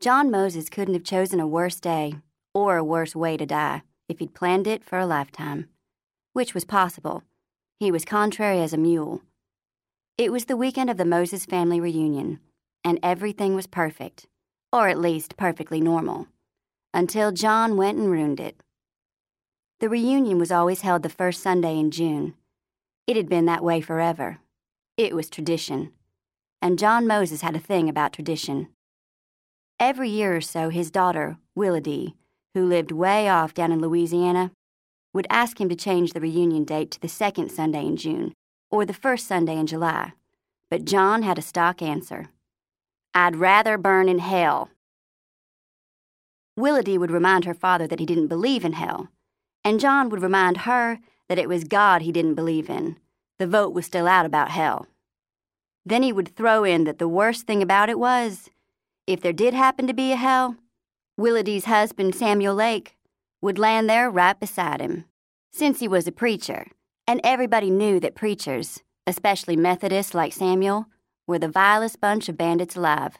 John Moses couldn't have chosen a worse day or a worse way to die if he'd planned it for a lifetime, which was possible. He was contrary as a mule. It was the weekend of the Moses family reunion, and everything was perfect, or at least perfectly normal, until John went and ruined it. The reunion was always held the first Sunday in June. It had been that way forever. It was tradition, and John Moses had a thing about tradition. Every year or so, his daughter, Willadee, who lived way off down in Louisiana, would ask him to change the reunion date to the second Sunday in June or the first Sunday in July. But John had a stock answer. "I'd rather burn in hell." Willadee would remind her father that he didn't believe in hell, and John would remind her that it was God he didn't believe in. The vote was still out about hell. Then he would throw in that the worst thing about it was, if there did happen to be a hell, Willadee's husband, Samuel Lake, would land there right beside him, since he was a preacher, and everybody knew that preachers, especially Methodists like Samuel, were the vilest bunch of bandits alive.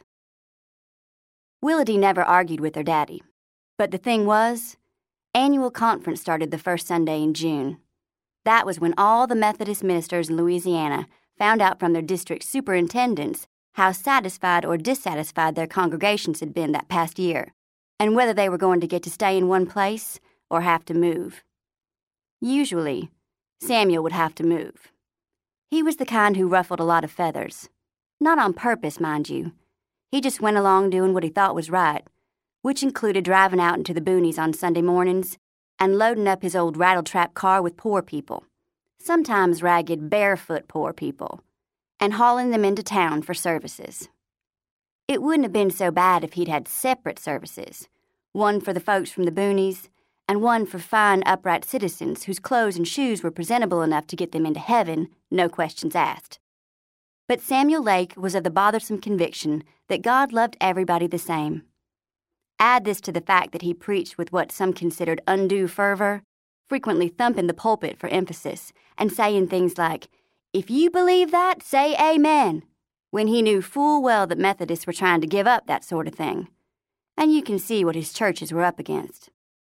Willadee never argued with her daddy, but the thing was, annual conference started the first Sunday in June. That was when all the Methodist ministers in Louisiana found out from their district superintendents how satisfied or dissatisfied their congregations had been that past year, and whether they were going to get to stay in one place or have to move. Usually, Samuel would have to move. He was the kind who ruffled a lot of feathers. Not on purpose, mind you. He just went along doing what he thought was right, which included driving out into the boonies on Sunday mornings and loading up his old rattletrap car with poor people, sometimes ragged, barefoot poor people, and hauling them into town for services. It wouldn't have been so bad if he'd had separate services, one for the folks from the boonies and one for fine, upright citizens whose clothes and shoes were presentable enough to get them into heaven, no questions asked. But Samuel Lake was of the bothersome conviction that God loved everybody the same. Add this to the fact that he preached with what some considered undue fervor, frequently thumping the pulpit for emphasis and saying things like, "If you believe that, say amen," when he knew full well that Methodists were trying to give up that sort of thing. And you can see what his churches were up against.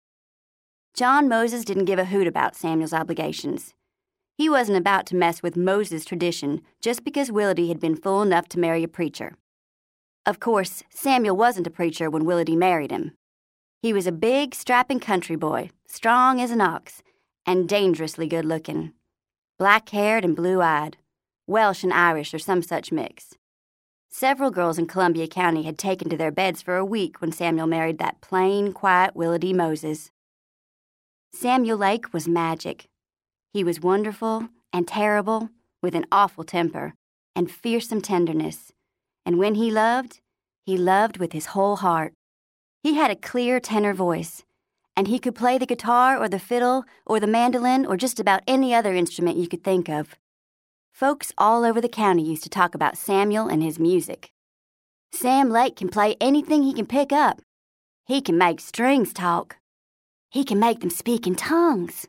John Moses didn't give a hoot about Samuel's obligations. He wasn't about to mess with Moses' tradition just because Willadee had been fool enough to marry a preacher. Of course, Samuel wasn't a preacher when Willadee married him. He was a big, strapping country boy, strong as an ox, and dangerously good-looking. Black-haired and blue-eyed, Welsh and Irish or some such mix. Several girls in Columbia County had taken to their beds for a week when Samuel married that plain, quiet Willadee Moses. Samuel Lake was magic. He was wonderful and terrible, with an awful temper and fearsome tenderness. And when he loved with his whole heart. He had a clear tenor voice, and he could play the guitar or the fiddle or the mandolin or just about any other instrument you could think of. Folks all over the county used to talk about Samuel and his music. "Sam Lake can play anything he can pick up. He can make strings talk. He can make them speak in tongues."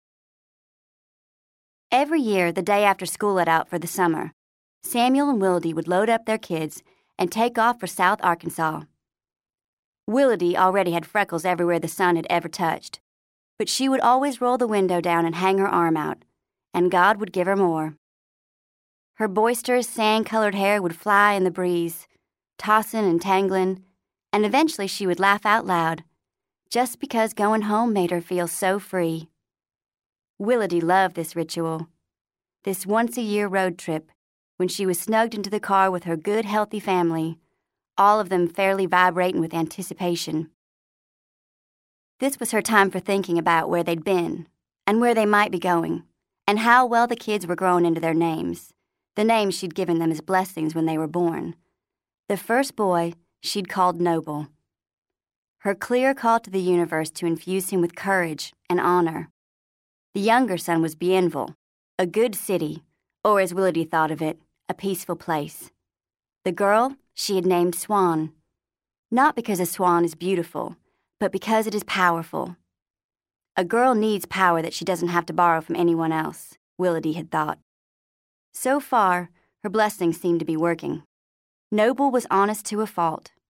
Every year, the day after school let out for the summer, Samuel and Willadee would load up their kids and take off for South Arkansas. Willadee already had freckles everywhere the sun had ever touched, but she would always roll the window down and hang her arm out, and God would give her more. Her boisterous, sand-colored hair would fly in the breeze, tossing and tangling, and eventually she would laugh out loud, just because going home made her feel so free. Willadee loved this ritual, this once-a-year road trip, when she was snugged into the car with her good, healthy family, all of them fairly vibrating with anticipation. This was her time for thinking about where they'd been, and where they might be going, and how well the kids were growing into their names, the names she'd given them as blessings when they were born. The first boy she'd called Noble. Her clear call to the universe to infuse him with courage and honor. The younger son was Bienville, a good city, or as Willadee thought of it, a peaceful place. The girl she had named Swan, not because a swan is beautiful, but because it is powerful. A girl needs power that she doesn't have to borrow from anyone else, Willadee had thought. So far, her blessings seemed to be working. Noble was honest to a fault.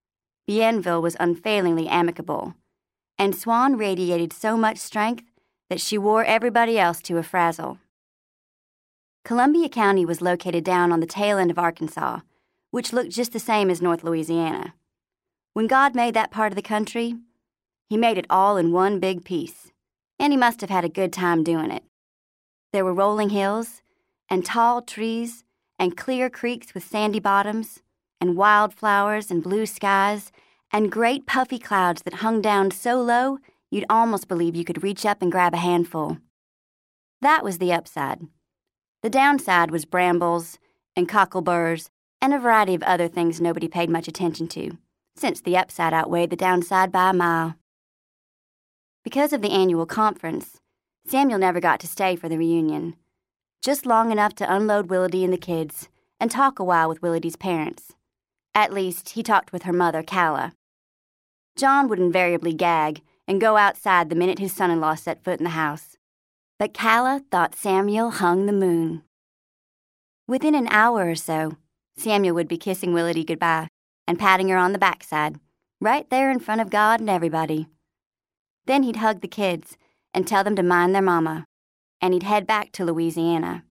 Bienville was unfailingly amicable, and Swan radiated so much strength that she wore everybody else to a frazzle. Columbia County was located down on the tail end of Arkansas, which looked just the same as North Louisiana. When God made that part of the country, He made it all in one big piece, and He must have had a good time doing it. There were rolling hills, and tall trees, and clear creeks with sandy bottoms, and wildflowers and blue skies, and great puffy clouds that hung down so low you'd almost believe you could reach up and grab a handful. That was the upside. The downside was brambles and cockleburs and a variety of other things nobody paid much attention to, since the upside outweighed the downside by a mile. Because of the annual conference, Samuel never got to stay for the reunion, just long enough to unload Willity and the kids and talk a while with Willity's parents. At least, he talked with her mother, Calla. John would invariably gag and go outside the minute his son-in-law set foot in the house. But Calla thought Samuel hung the moon. Within an hour or so, Samuel would be kissing Willity goodbye and patting her on the backside, right there in front of God and everybody. Then he'd hug the kids and tell them to mind their mama, and he'd head back to Louisiana.